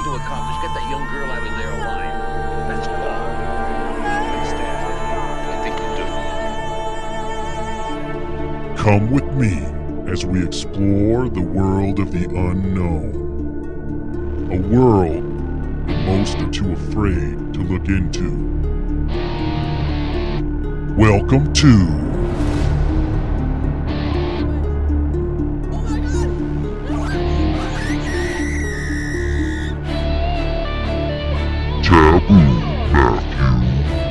to accomplish. Get that young girl out of there alive. That's all. I understand. I think you do. Come with me as we explore the world of the unknown. A world that most are too afraid to look into. Welcome to Taboo Matthew.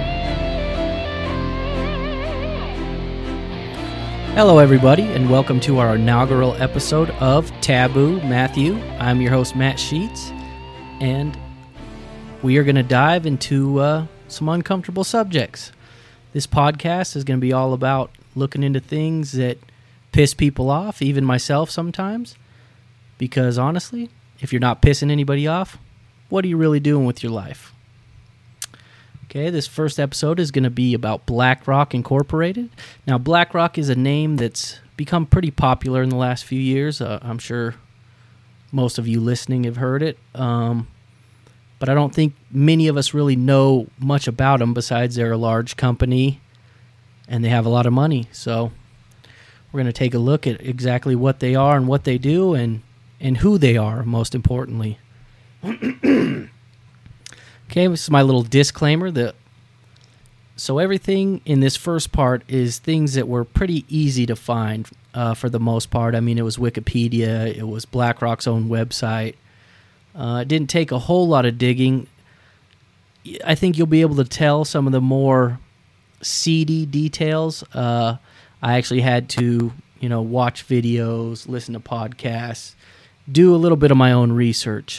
Hello, everybody, and welcome to our inaugural episode of Taboo Matthew. I'm your host, Matt Sheets, and we are going to dive into some uncomfortable subjects. This podcast is going to be all about looking into things that piss people off, even myself sometimes, because honestly, if you're not pissing anybody off, what are you really doing with your life? Okay, this first episode is going to be about BlackRock Incorporated. Now, BlackRock is a name that's become pretty popular in the last few years. I'm sure most of you listening have heard it, but I don't think many of us really know much about them besides they're a large company and they have a lot of money. So we're going to take a look at exactly what they are and what they do and who they are, most importantly. Okay, this is my little disclaimer. So everything in this first part is things that were pretty easy to find for the most part. I mean, it was Wikipedia, it was BlackRock's own website. It didn't take a whole lot of digging. I think you'll be able to tell some of the more seedy details. I actually had to, watch videos, listen to podcasts, do a little bit of my own research,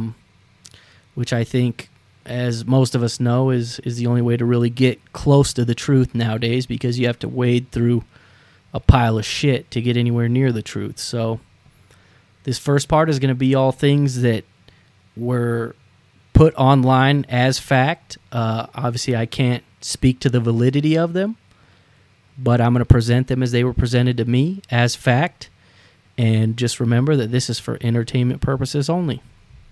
which I think, as most of us know, is the only way to really get close to the truth nowadays, because you have to wade through a pile of shit to get anywhere near the truth. So this first part is going to be all things that were put online as fact. Obviously, I can't speak to the validity of them, but I'm going to present them as they were presented to me as fact. And just remember that this is for entertainment purposes only.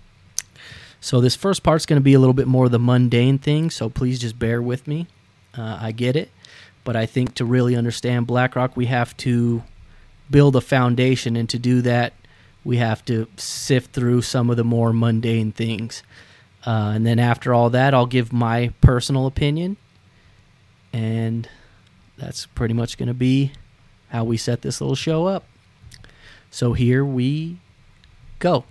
So this first part's going to be a little bit more of the mundane thing, so please just bear with me. I get it, but I think to really understand BlackRock, we have to build a foundation, and to do that, we have to sift through some of the more mundane things. And then after all that, I'll give my personal opinion, and that's pretty much going to be how we set this little show up. So here we go.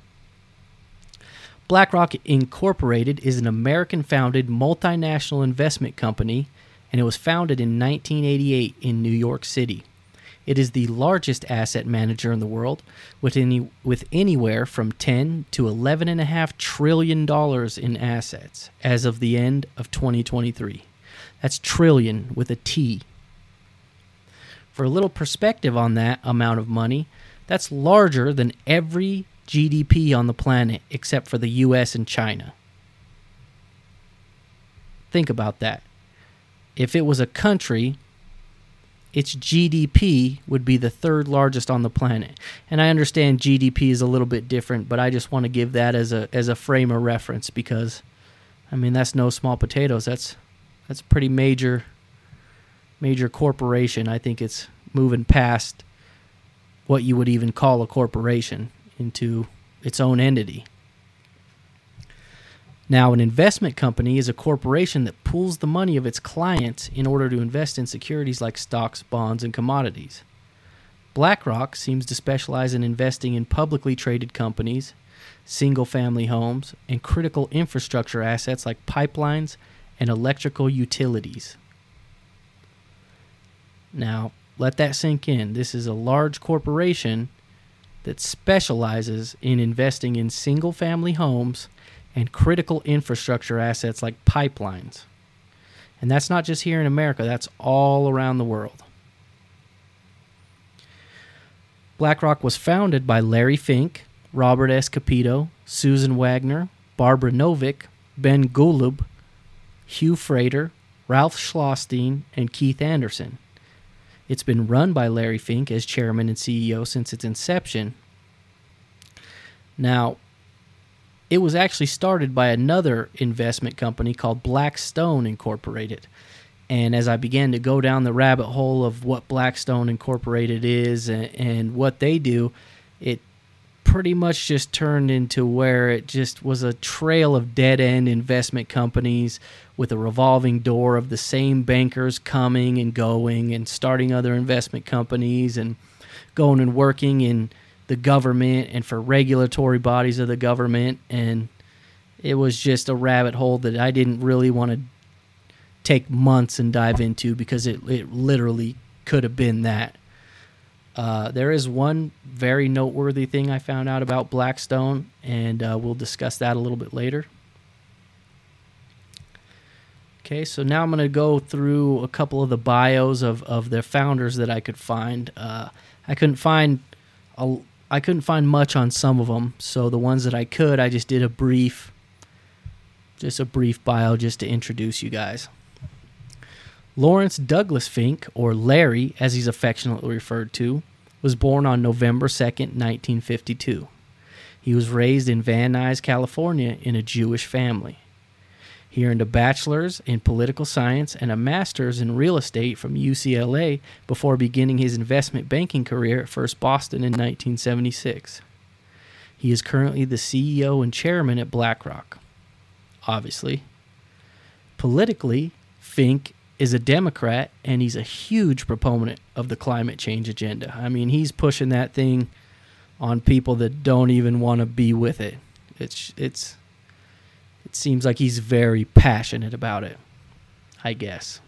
BlackRock Incorporated is an American-founded multinational investment company, and it was founded in 1988 in New York City. It is the largest asset manager in the world, with anywhere from $10 to $11.5 trillion in assets as of the end of 2023. That's trillion with a T. For a little perspective on that amount of money, that's larger than every GDP on the planet except for the US and China. Think about that. If it was a country, its GDP would be the third largest on the planet. And I understand GDP is a little bit different, but I just want to give that as a frame of reference, because I mean, that's no small potatoes. That's a pretty major corporation. I think it's moving past what you would even call a corporation into its own entity. Now, an investment company is a corporation that pools the money of its clients in order to invest in securities like stocks, bonds, and commodities. BlackRock seems to specialize in investing in publicly traded companies, single-family homes, and critical infrastructure assets like pipelines and electrical utilities. Now, let that sink in. This is a large corporation that specializes in investing in single-family homes and critical infrastructure assets like pipelines. And that's not just here in America, that's all around the world. BlackRock was founded by Larry Fink, Robert S. Capito, Susan Wagner, Barbara Novick, Ben Golub, Hugh Frater, Ralph Schlosstein, and Keith Anderson. It's been run by Larry Fink as chairman and CEO since its inception. Now, it was actually started by another investment company called Blackstone Incorporated. And as I began to go down the rabbit hole of what Blackstone Incorporated is and what they do, it pretty much just turned into where it just was a trail of dead-end investment companies with a revolving door of the same bankers coming and going and starting other investment companies and going and working in the government and for regulatory bodies of the government. And it was just a rabbit hole that I didn't really want to take months and dive into because it literally could have been that. There is one very noteworthy thing I found out about Blackstone, and we'll discuss that a little bit later. Okay, so now I'm going to go through a couple of the bios of their founders that I could find. I couldn't find much on some of them, so the ones that I could, I just did a brief bio just to introduce you guys. Lawrence Douglas Fink, or Larry as he's affectionately referred to, was born on November 2nd, 1952. He was raised in Van Nuys, California in a Jewish family. He earned a bachelor's in political science and a master's in real estate from UCLA before beginning his investment banking career at First Boston in 1976. He is currently the CEO and chairman at BlackRock. Obviously. Politically, Fink is a Democrat, and he's a huge proponent of the climate change agenda. I mean, he's pushing that thing on people that don't even want to be with it. It seems like he's very passionate about it, I guess.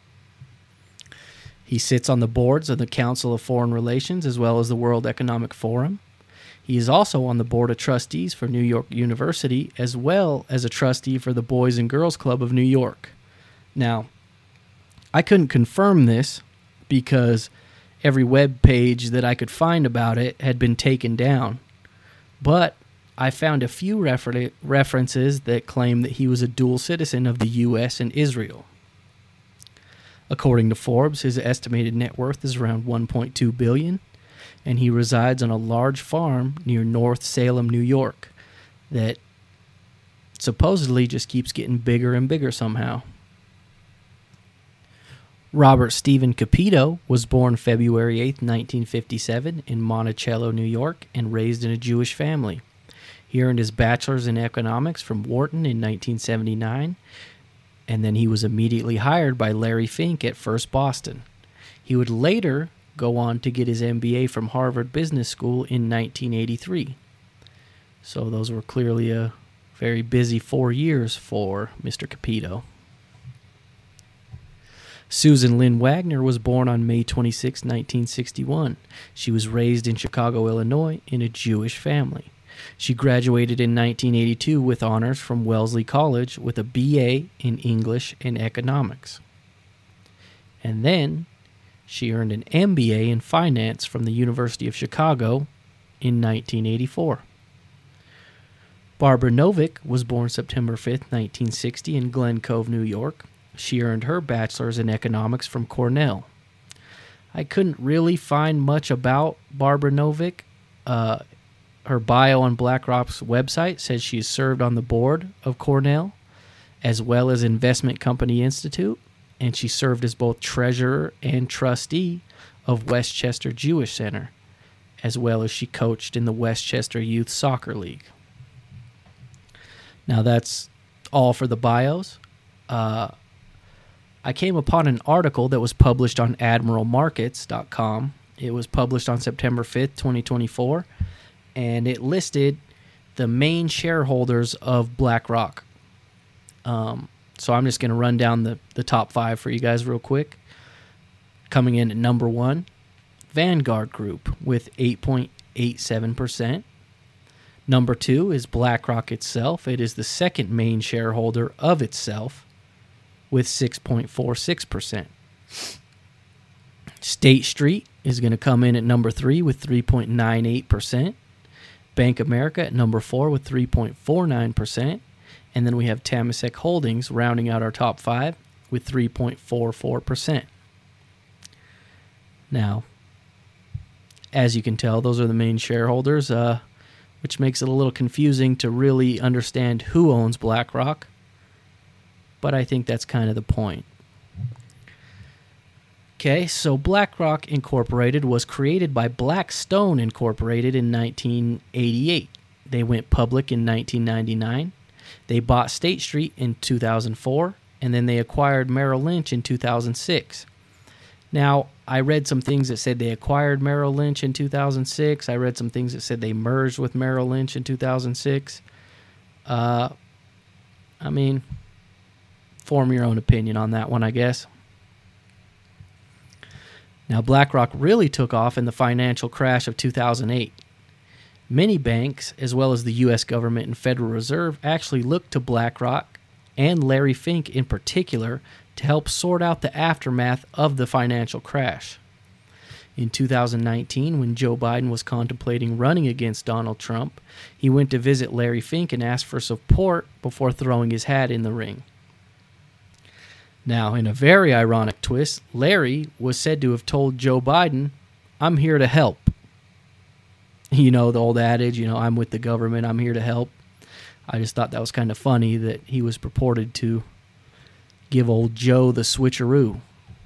He sits on the boards of the Council of Foreign Relations as well as the World Economic Forum. He is also on the board of trustees for New York University as well as a trustee for the Boys and Girls Club of New York. Now, I couldn't confirm this because every web page that I could find about it had been taken down. But I found a few references that claim that he was a dual citizen of the U.S. and Israel. According to Forbes, his estimated net worth is around $1.2 billion, and he resides on a large farm near North Salem, New York, that supposedly just keeps getting bigger and bigger somehow. Robert Stephen Capito was born February 8, 1957 in Monticello, New York, and raised in a Jewish family. He earned his bachelor's in economics from Wharton in 1979, and then he was immediately hired by Larry Fink at First Boston. He would later go on to get his MBA from Harvard Business School in 1983. So those were clearly a very busy 4 years for Mr. Capito. Susan Lynn Wagner was born on May 26, 1961. She was raised in Chicago, Illinois, in a Jewish family. She graduated in 1982 with honors from Wellesley College with a BA in English and Economics. And then she earned an MBA in Finance from the University of Chicago in 1984. Barbara Novick was born September 5, 1960 in Glen Cove, New York. She earned her bachelor's in economics from Cornell. I couldn't really find much about Barbara Novick. Her bio on BlackRock's website says she has served on the board of Cornell as well as Investment Company Institute, and she served as both treasurer and trustee of Westchester Jewish Center, as well as she coached in the Westchester Youth Soccer League. Now that's all for the bios. I came upon an article that was published on admiralmarkets.com. It was published on September 5th, 2024, and it listed the main shareholders of BlackRock. So I'm just going to run down the top 5 for you guys real quick. Coming in at number 1, Vanguard Group with 8.87%. Number 2 is BlackRock itself. It is the second main shareholder of itself with 6.46%. State Street is going to come in at number 3 with 3.98%. Bank America at number 4 with 3.49%. And then we have Temasek Holdings rounding out our top 5 with 3.44%. Now, as you can tell, those are the main shareholders. which makes it a little confusing to really understand who owns BlackRock, but I think that's kind of the point. Okay, so BlackRock Incorporated was created by Blackstone Incorporated in 1988. They went public in 1999. They bought State Street in 2004, and then they acquired Merrill Lynch in 2006. Now, I read some things that said they acquired Merrill Lynch in 2006. I read some things that said they merged with Merrill Lynch in 2006. I mean, form your own opinion on that one, I guess. Now, BlackRock really took off in the financial crash of 2008. Many banks, as well as the U.S. government and Federal Reserve, actually looked to BlackRock and Larry Fink in particular to help sort out the aftermath of the financial crash. In 2019, when Joe Biden was contemplating running against Donald Trump, he went to visit Larry Fink and asked for support before throwing his hat in the ring. Now, in a very ironic twist, Larry was said to have told Joe Biden, "I'm here to help." You know, the old adage, I'm with the government, I'm here to help. I just thought that was kind of funny that he was purported to give old Joe the switcheroo.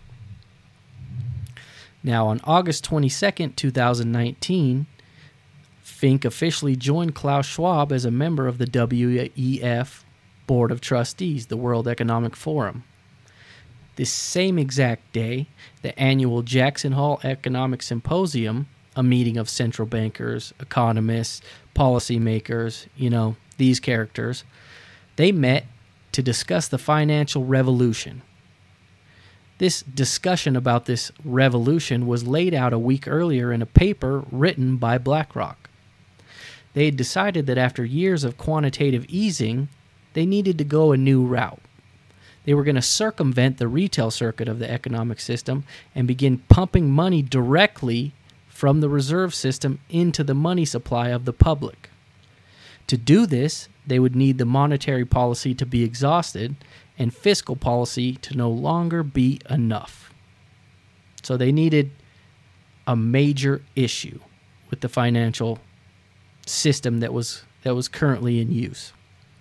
Now, on August 22nd, 2019, Fink officially joined Klaus Schwab as a member of the WEF Board of Trustees, the World Economic Forum. This same exact day, the annual Jackson Hole Economic Symposium, a meeting of central bankers, economists, policymakers, these characters, they met to discuss the financial revolution. This discussion about this revolution was laid out a week earlier in a paper written by BlackRock. They had decided that after years of quantitative easing, they needed to go a new route. They were going to circumvent the retail circuit of the economic system and begin pumping money directly from the reserve system into the money supply of the public. To do this, they would need the monetary policy to be exhausted and fiscal policy to no longer be enough. So they needed a major issue with the financial system that was currently in use.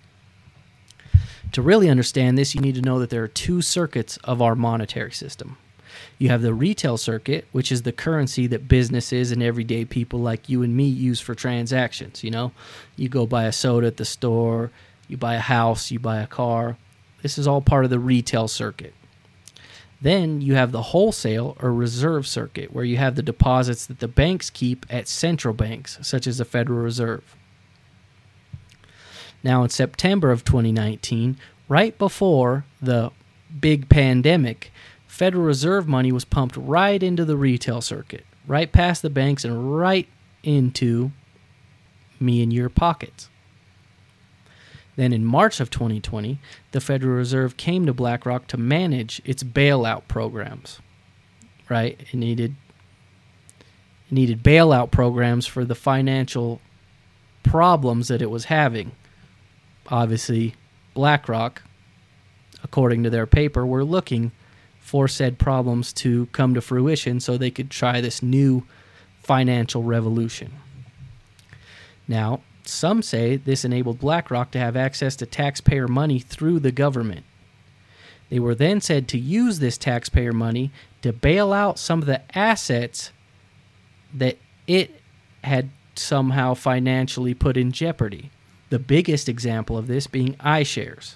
To really understand this, you need to know that there are two circuits of our monetary system. You have the retail circuit, which is the currency that businesses and everyday people like you and me use for transactions. You go buy a soda at the store, you buy a house, you buy a car. This is all part of the retail circuit. Then you have the wholesale or reserve circuit, where you have the deposits that the banks keep at central banks, such as the Federal Reserve. Now, in September of 2019, right before the big pandemic, Federal Reserve money was pumped right into the retail circuit, right past the banks and right into me and your pockets. Then in March of 2020, the Federal Reserve came to BlackRock to manage its bailout programs. Right? It needed bailout programs for the financial problems that it was having. Obviously, BlackRock, according to their paper, were looking for said problems to come to fruition so they could try this new financial revolution. Now, some say this enabled BlackRock to have access to taxpayer money through the government. They were then said to use this taxpayer money to bail out some of the assets that it had somehow financially put in jeopardy. The biggest example of this being iShares.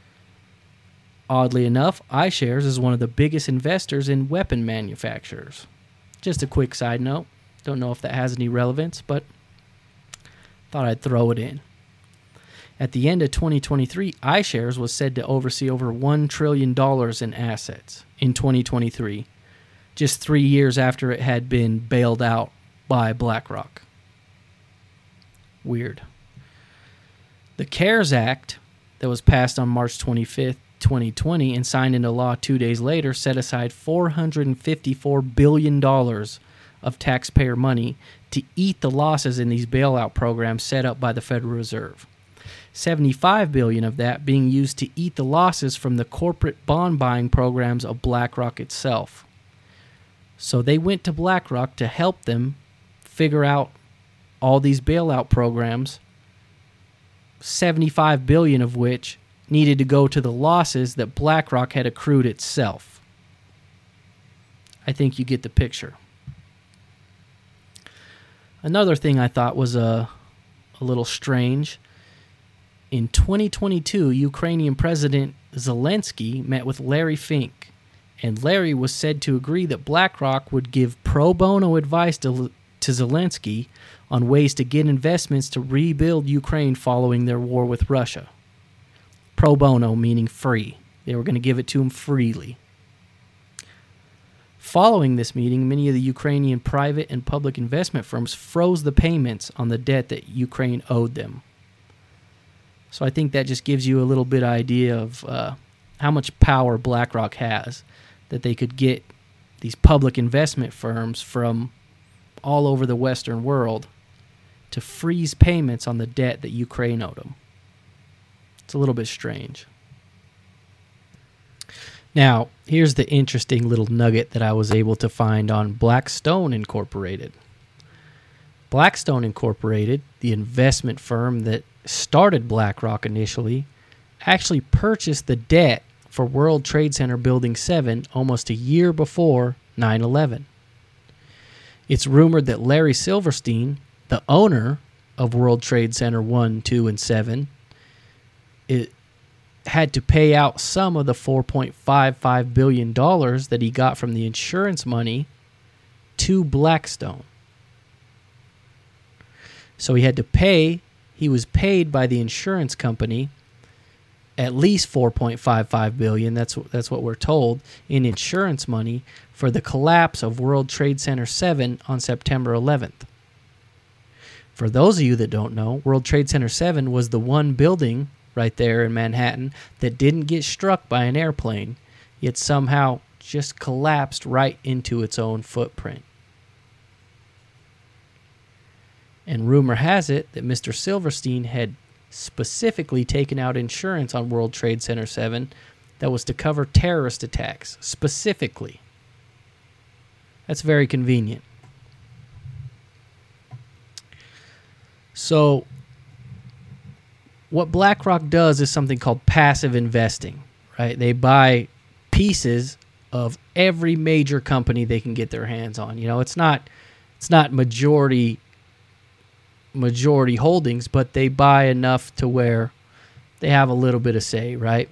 Oddly enough, iShares is one of the biggest investors in weapon manufacturers. Just a quick side note. Don't know if that has any relevance, but thought I'd throw it in. At the end of 2023, iShares was said to oversee over $1 trillion in assets in 2023, just 3 years after it had been bailed out by BlackRock. Weird. The CARES Act that was passed on March 25th, 2020 and signed into law 2 days later set aside $454 billion of taxpayer money to eat the losses in these bailout programs set up by the Federal Reserve. $75 billion of that being used to eat the losses from the corporate bond buying programs of BlackRock itself. So they went to BlackRock to help them figure out all these bailout programs, 75 billion of which needed to go to the losses that BlackRock had accrued itself. I think you get the picture. Another thing I thought was a little strange. In 2022, Ukrainian President Zelensky met with Larry Fink, and Larry was said to agree that BlackRock would give pro bono advice to Zelensky on ways to get investments to rebuild Ukraine following their war with Russia. Pro bono meaning free. They were going to give it to him freely. Following this meeting, many of the Ukrainian private and public investment firms froze the payments on the debt that Ukraine owed them. So I think that just gives you a little bit idea of how much power BlackRock has, that they could get these public investment firms from all over the Western world to freeze payments on the debt that Ukraine owed them. It's a little bit strange. Now, here's the interesting little nugget that I was able to find on Blackstone Incorporated. Blackstone Incorporated, the investment firm that started BlackRock initially, actually purchased the debt for World Trade Center Building 7 almost a year before 9/11. It's rumored that Larry Silverstein, the owner of World Trade Center 1, 2, and 7, had to pay out some of the $4.55 billion that he got from the insurance money to Blackstone. So he had to pay, he was paid by the insurance company at least $4.55 billion, that's what we're told, in insurance money for the collapse of World Trade Center 7 on September 11th. For those of you that don't know, World Trade Center 7 was the one building right there in Manhattan that didn't get struck by an airplane, yet somehow just collapsed right into its own footprint. And rumor has it that Mr. Silverstein had specifically taken out insurance on World Trade Center 7 that was to cover terrorist attacks, specifically. That's very convenient. So, what BlackRock does is something called passive investing, right? They buy pieces of every major company they can get their hands on. You know, it's not majority holdings, but they buy enough to where they have a little bit of say, right?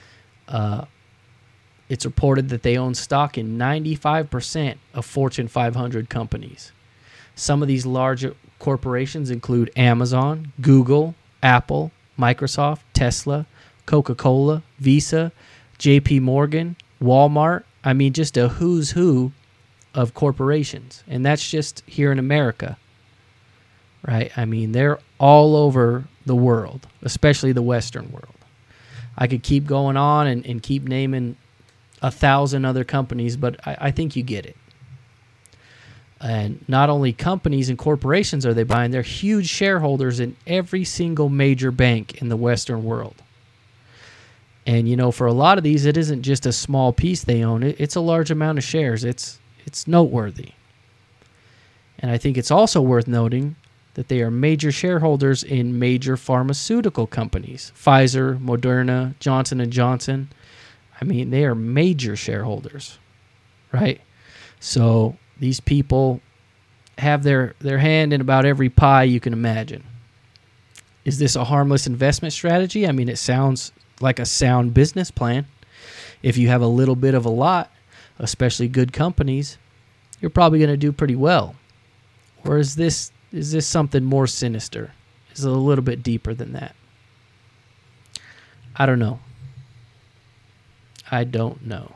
It's reported that they own stock in 95% of Fortune 500 companies. Some of these larger corporations include Amazon, Google, Apple, Microsoft, Tesla, Coca-Cola, Visa, JP Morgan, Walmart. I mean, just a who's who of corporations. And that's just here in America, right? I mean, they're all over the world, especially the Western world. I could keep going on and keep naming 1,000 other companies, but I think you get it. And not only companies and corporations are they buying, they're huge shareholders in every single major bank in the Western world. And, you know, for a lot of these, it isn't just a small piece they own. It's a large amount of shares. It's noteworthy. And I think it's also worth noting that they are major shareholders in major pharmaceutical companies. Pfizer, Moderna, Johnson & Johnson. I mean, they are major shareholders, right? So these people have their hand in about every pie you can imagine. Is this a harmless investment strategy? I mean, it sounds like a sound business plan. If you have a little bit of a lot, especially good companies, you're probably going to do pretty well. Or is this something more sinister? Is it a little bit deeper than that? I don't know. I don't know.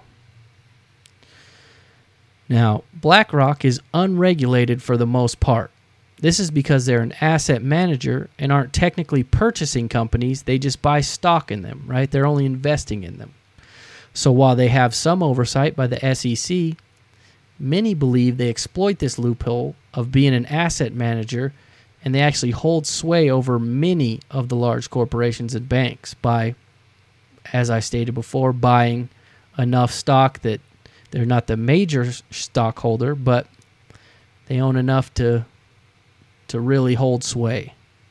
Now, BlackRock is unregulated for the most part. This is because they're an asset manager and aren't technically purchasing companies. They just buy stock in them, right? They're only investing in them. So while they have some oversight by the SEC, many believe they exploit this loophole of being an asset manager, and they actually hold sway over many of the large corporations and banks by, as I stated before, buying enough stock that they're not the major stockholder, but they own enough to to really hold sway.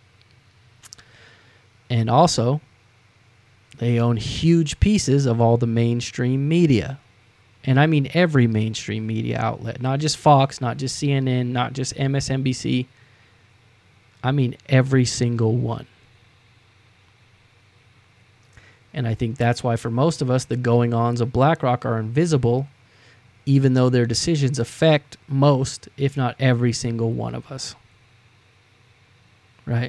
And also, they own huge pieces of all the mainstream media. And I mean every mainstream media outlet, not just Fox, not just CNN, not just MSNBC. I mean every single one. And I think that's why for most of us, the going-ons of BlackRock are invisible, even though their decisions affect most, if not every single one of us. Right?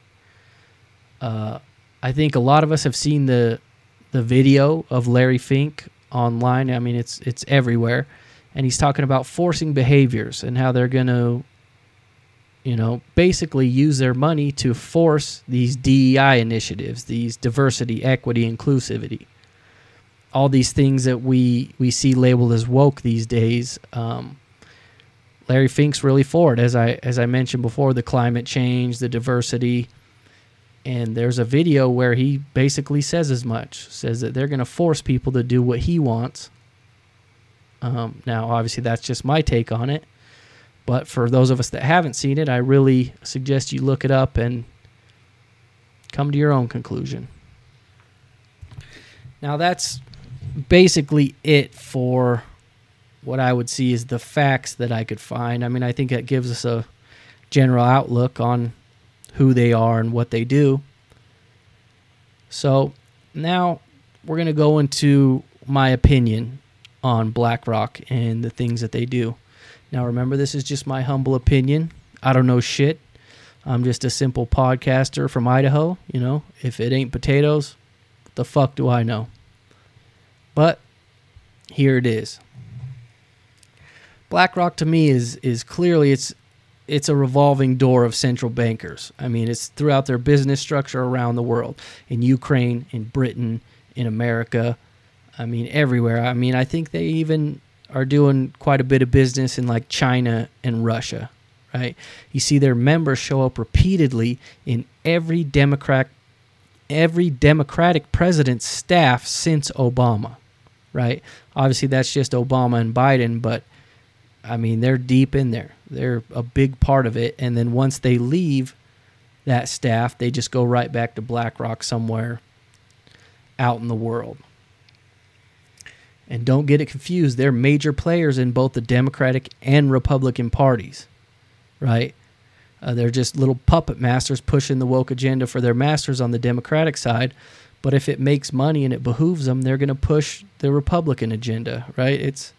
I think a lot of us have seen the video of Larry Fink online. I mean, it's everywhere. And he's talking about forcing behaviors and how they're going to, basically use their money to force these DEI initiatives, these diversity, equity, inclusivity. All these things that we see labeled as woke these days. Larry Fink's really for it, as I mentioned before, the climate change, the diversity. And there's a video where he basically says as much, says that they're going to force people to do what he wants. Now, obviously, that's just my take on it. But for those of us that haven't seen it, I really suggest you look it up and come to your own conclusion. Now, that's basically it for what I would see as the facts that I could find. I mean, I think that gives us a general outlook on who they are and what they do. So now we're going to go into my opinion on BlackRock and the things that they do. Now remember, this is just my humble opinion. I don't know shit. I'm just a simple podcaster from Idaho. If it ain't potatoes, what the fuck do I know? But here it is. BlackRock to me is clearly it's a revolving door of central bankers. I mean, it's throughout their business structure around the world. In Ukraine, in Britain, in America. I mean, everywhere. I mean, I think they even are doing quite a bit of business in like China and Russia, right? You see their members show up repeatedly in every Democratic president's staff since Obama, right? Obviously, that's just Obama and Biden, but I mean, they're deep in there. They're a big part of it. And then once they leave that staff, they just go right back to BlackRock somewhere out in the world. And don't get it confused. They're major players in both the Democratic and Republican parties, right? They're just little puppet masters pushing the woke agenda for their masters on the Democratic side. But if it makes money and it behooves them, they're going to push the Republican agenda, right? It's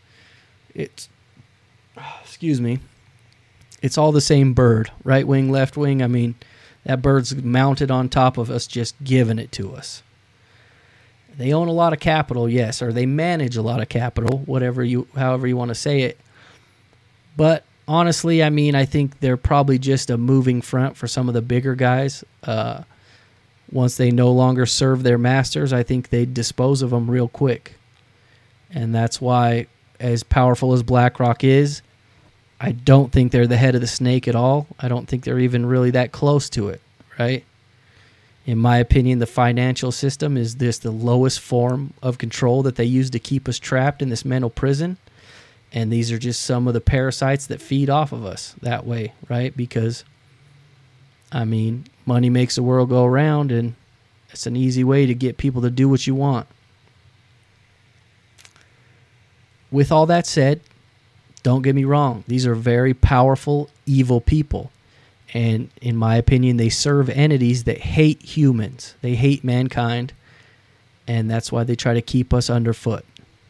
excuse me. It's all the same bird, right wing, left wing. I mean, that bird's mounted on top of us, just giving it to us. They own a lot of capital, yes, or they manage a lot of capital, however you want to say it. But honestly, I mean, I think they're probably just a moving front for some of the bigger guys. Once they no longer serve their masters, I think they dispose of them real quick. And that's why, as powerful as BlackRock is, I don't think they're the head of the snake at all. I don't think they're even really that close to it, right? In my opinion, the financial system is the lowest form of control that they use to keep us trapped in this mental prison. And these are just some of the parasites that feed off of us that way, right? Because, I mean, money makes the world go around, and it's an easy way to get people to do what you want. With all that said, don't get me wrong. These are very powerful, evil people. And in my opinion, they serve entities that hate humans. They hate mankind. And that's why they try to keep us underfoot.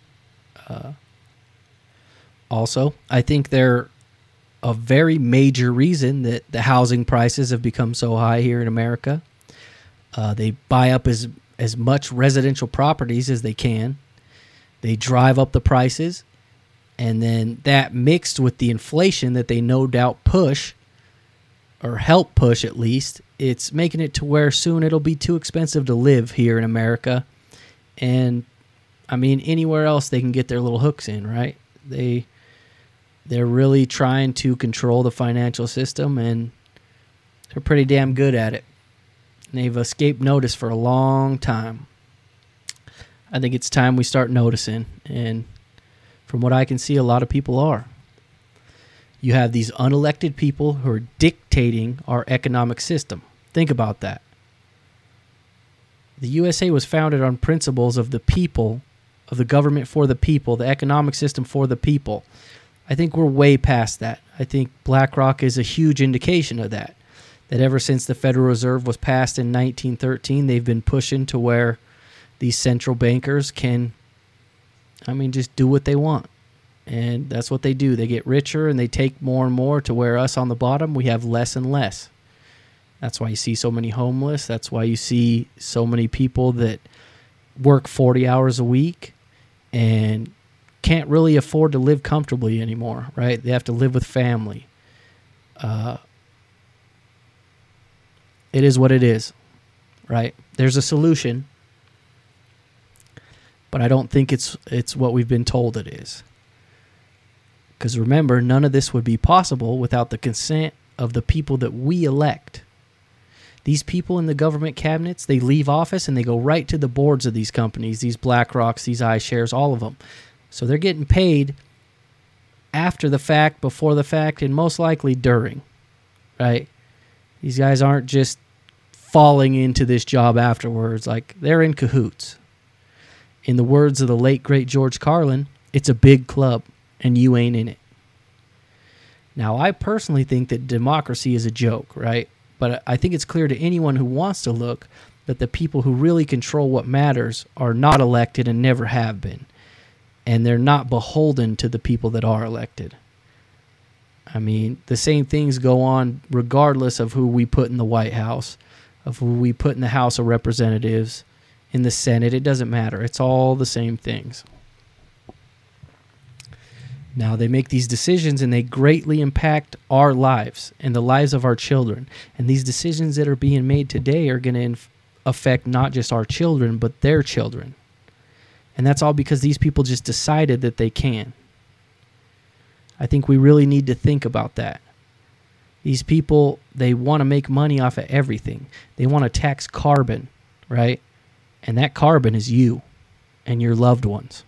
Also, I think they're a very major reason that the housing prices have become so high here in America. They buy up as much residential properties as they can. They drive up the prices. And then that mixed with the inflation that they no doubt push, or help push at least, it's making it to where soon it'll be too expensive to live here in America. And, I mean, anywhere else they can get their little hooks in, right? They're really trying to control the financial system, and they're pretty damn good at it. And they've escaped notice for a long time. I think it's time we start noticing, and from what I can see, a lot of people are. You have these unelected people who are dictating our economic system. Think about that. The USA was founded on principles of the people, of the government for the people, the economic system for the people. I think we're way past that. I think BlackRock is a huge indication of that. That ever since the Federal Reserve was passed in 1913, they've been pushing to where these central bankers can, just do what they want. And that's what they do. They get richer and they take more and more to where us on the bottom, we have less and less. That's why you see so many homeless. That's why you see so many people that work 40 hours a week and can't really afford to live comfortably anymore, right? They have to live with family. It is what it is, right? There's a solution, but I don't think it's what we've been told it is. Because remember, none of this would be possible without the consent of the people that we elect. These people in the government cabinets, they leave office and they go right to the boards of these companies, these BlackRocks, these iShares, all of them. So they're getting paid after the fact, before the fact, and most likely during, right? These guys aren't just falling into this job afterwards. Like, they're in cahoots. In the words of the late, great George Carlin, it's a big club, and you ain't in it. Now, I personally think that democracy is a joke, right? But I think it's clear to anyone who wants to look that the people who really control what matters are not elected and never have been. And they're not beholden to the people that are elected. The same things go on regardless of who we put in the White House, of who we put in the House of Representatives, in the Senate. It doesn't matter. It's all the same things. Now, they make these decisions and they greatly impact our lives and the lives of our children. And these decisions that are being made today are going to affect not just our children, but their children. And that's all because these people just decided that they can. I think we really need to think about that. These people, they want to make money off of everything. They want to tax carbon, right? And that carbon is you and your loved ones.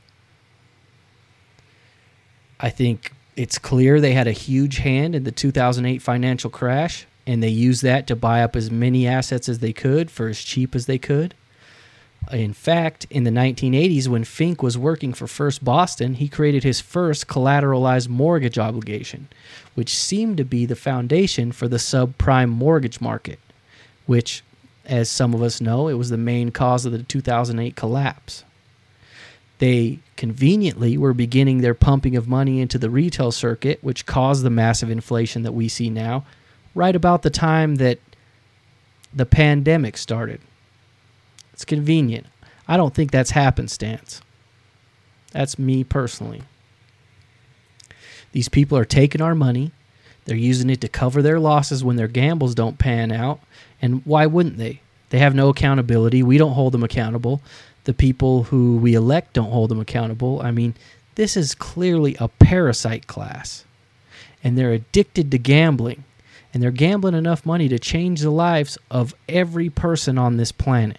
I think it's clear they had a huge hand in the 2008 financial crash, and they used that to buy up as many assets as they could for as cheap as they could. In fact, in the 1980s, when Fink was working for First Boston, he created his first collateralized mortgage obligation, which seemed to be the foundation for the subprime mortgage market, which, as some of us know, it was the main cause of the 2008 collapse. They conveniently were beginning their pumping of money into the retail circuit, which caused the massive inflation that we see now, right about the time that the pandemic started. It's convenient. I don't think that's happenstance. That's me personally. These people are taking our money. They're using it to cover their losses when their gambles don't pan out. And why wouldn't they? They have no accountability. We don't hold them accountable. The people who we elect don't hold them accountable. This is clearly a parasite class. And they're addicted to gambling. And they're gambling enough money to change the lives of every person on this planet.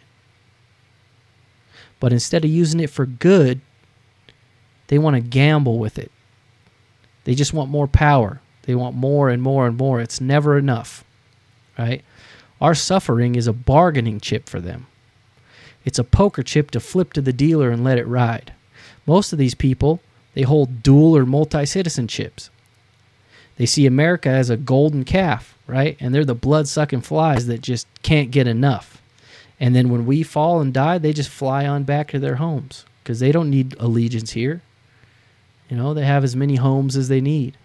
But instead of using it for good, they want to gamble with it. They just want more power. They want more and more and more. It's never enough, right? Our suffering is a bargaining chip for them. It's a poker chip to flip to the dealer and let it ride. Most of these people, they hold dual or multi-citizenships. They see America as a golden calf, right? And they're the blood-sucking flies that just can't get enough. And then when we fall and die, they just fly on back to their homes because they don't need allegiance here. They have as many homes as they need.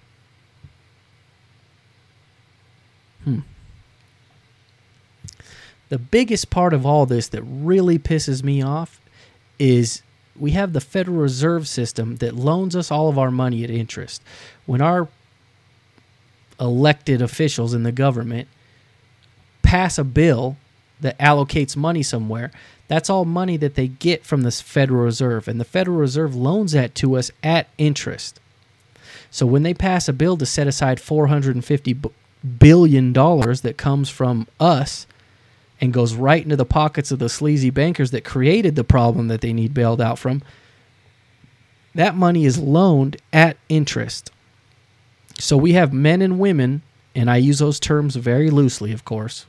The biggest part of all this that really pisses me off is we have the Federal Reserve System that loans us all of our money at interest. When our elected officials in the government pass a bill that allocates money somewhere, that's all money that they get from the Federal Reserve, and the Federal Reserve loans that to us at interest. So when they pass a bill to set aside $450 billion that comes from us and goes right into the pockets of the sleazy bankers that created the problem that they need bailed out from, that money is loaned at interest. So we have men and women, and I use those terms very loosely, of course,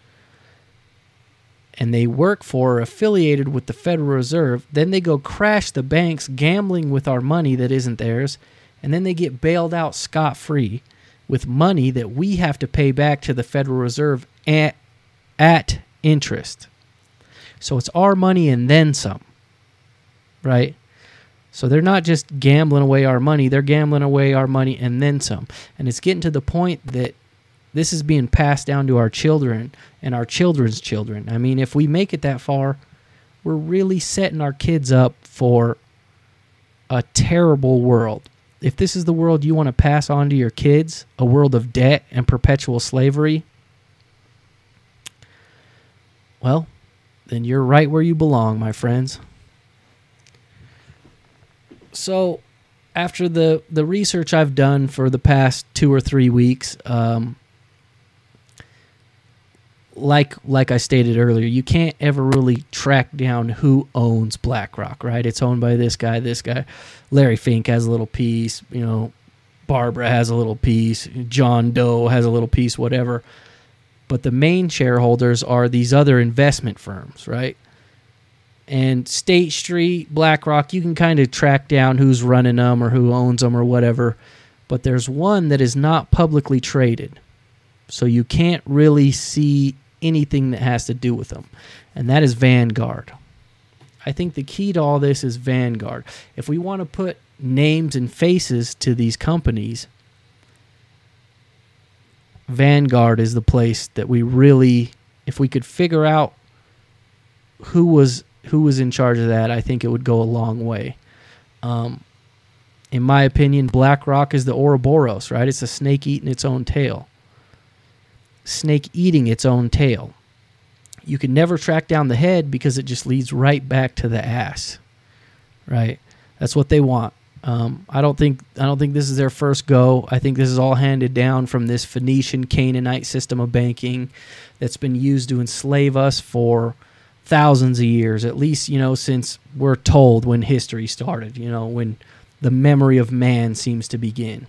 and they work for or affiliated with the Federal Reserve. Then they go crash the banks, gambling with our money that isn't theirs, and then they get bailed out scot-free with money that we have to pay back to the Federal Reserve at interest. So it's our money and then some, right? So they're not just gambling away our money, they're gambling away our money and then some. And it's getting to the point that this is being passed down to our children and our children's children. I mean, if we make it that far, we're really setting our kids up for a terrible world. If this is the world you want to pass on to your kids, a world of debt and perpetual slavery, well, then you're right where you belong, my friends. So, after the research I've done for the past 2 or 3 weeks, like I stated earlier, you can't ever really track down who owns BlackRock, right? It's owned by this guy. Larry Fink has a little piece, Barbara has a little piece, John Doe has a little piece, whatever. But the main shareholders are these other investment firms, right? And State Street, BlackRock, you can kind of track down who's running them or who owns them or whatever. But there's one that is not publicly traded. So you can't really see anything that has to do with them. And that is Vanguard. I think the key to all this is Vanguard. If we want to put names and faces to these companies, Vanguard is the place that we really, if we could figure out who was in charge of that, I think it would go a long way. In my opinion, BlackRock is the Ouroboros, right? It's a snake eating its own tail. Snake eating its own tail. You can never track down the head because it just leads right back to the ass, right? That's what they want. I don't think this is their first go. I think this is all handed down from this Phoenician Canaanite system of banking that's been used to enslave us for thousands of years, at least, since we're told when history started, when the memory of man seems to begin.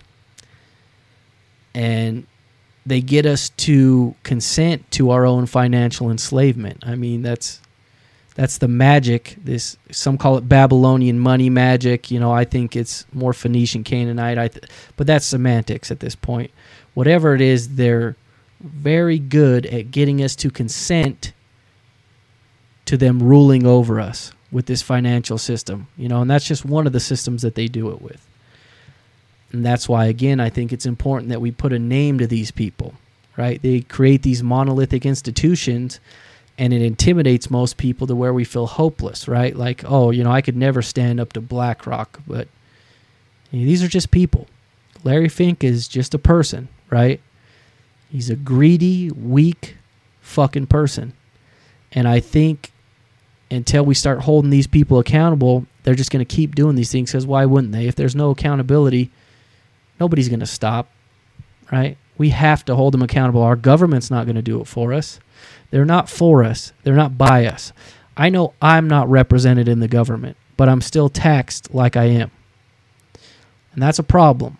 And they get us to consent to our own financial enslavement. I mean, that's the magic. Some call it Babylonian money magic. I think it's more Phoenician Canaanite. But that's semantics at this point. Whatever it is, they're very good at getting us to consent to them ruling over us with this financial system. And that's just one of the systems that they do it with. And that's why, again, I think it's important that we put a name to these people, right? They create these monolithic institutions, and it intimidates most people to where we feel hopeless, right? Like, I could never stand up to BlackRock, but these are just people. Larry Fink is just a person, right? He's a greedy, weak fucking person. And I think until we start holding these people accountable, they're just going to keep doing these things, because why wouldn't they? If there's no accountability, nobody's going to stop, right? We have to hold them accountable. Our government's not going to do it for us. They're not for us. They're not by us. I know I'm not represented in the government, but I'm still taxed like I am. And that's a problem.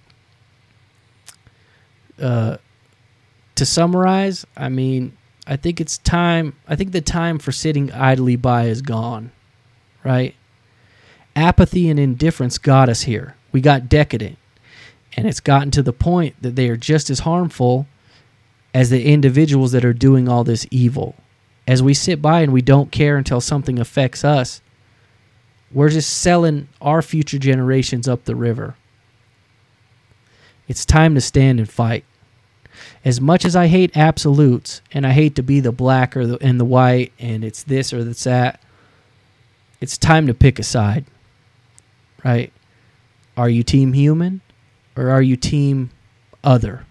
To summarize, I think it's time. I think the time for sitting idly by is gone, right? Apathy and indifference got us here. We got decadent. And it's gotten to the point that they are just as harmful as the individuals that are doing all this evil. As we sit by and we don't care until something affects us, we're just selling our future generations up the river. It's time to stand and fight. As much as I hate absolutes, and I hate to be the black and the white, and it's this or it's that, it's time to pick a side, right? Are you team human? Or are you team other?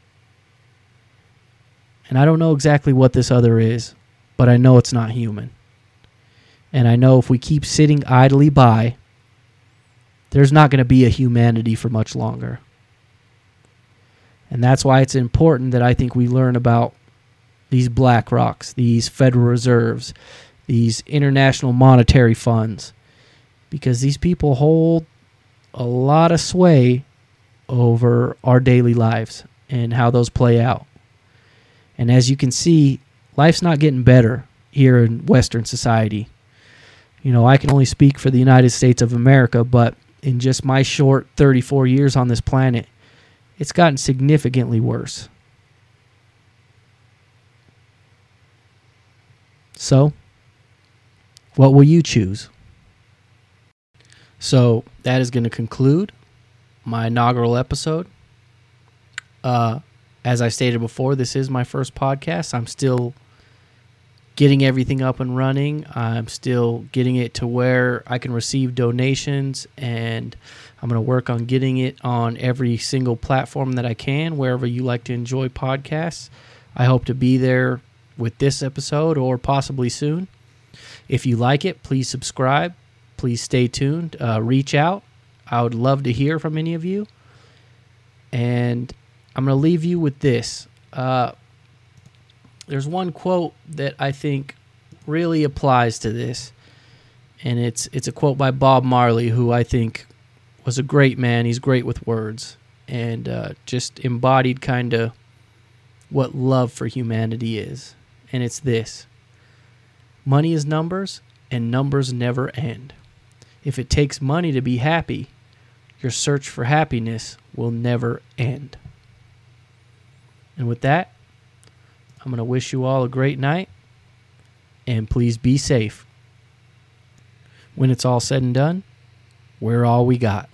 And I don't know exactly what this other is, but I know it's not human. And I know if we keep sitting idly by, there's not going to be a humanity for much longer. And that's why it's important that I think we learn about these BlackRocks, these Federal Reserves, these international monetary funds, because these people hold a lot of sway over our daily lives and how those play out. And as you can see, life's not getting better here in Western society. You know, I can only speak for the United States of America, but in just my short 34 years on this planet, it's gotten significantly worse. So, what will you choose? So, that is going to conclude my inaugural episode. As I stated before, this is my first podcast. I'm still getting everything up and running. I'm still getting it to where I can receive donations, and I'm going to work on getting it on every single platform that I can, wherever you like to enjoy podcasts. I hope to be there with this episode or possibly soon. If you like it, please subscribe. Please stay tuned. Reach out. I would love to hear from any of you. And I'm going to leave you with this. There's one quote that I think really applies to this, and it's a quote by Bob Marley, who I think was a great man. He's great with words, and just embodied kind of what love for humanity is. And it's this: money is numbers, and numbers never end. If it takes money to be happy, your search for happiness will never end. And with that, I'm going to wish you all a great night, and please be safe. When it's all said and done, we're all we got.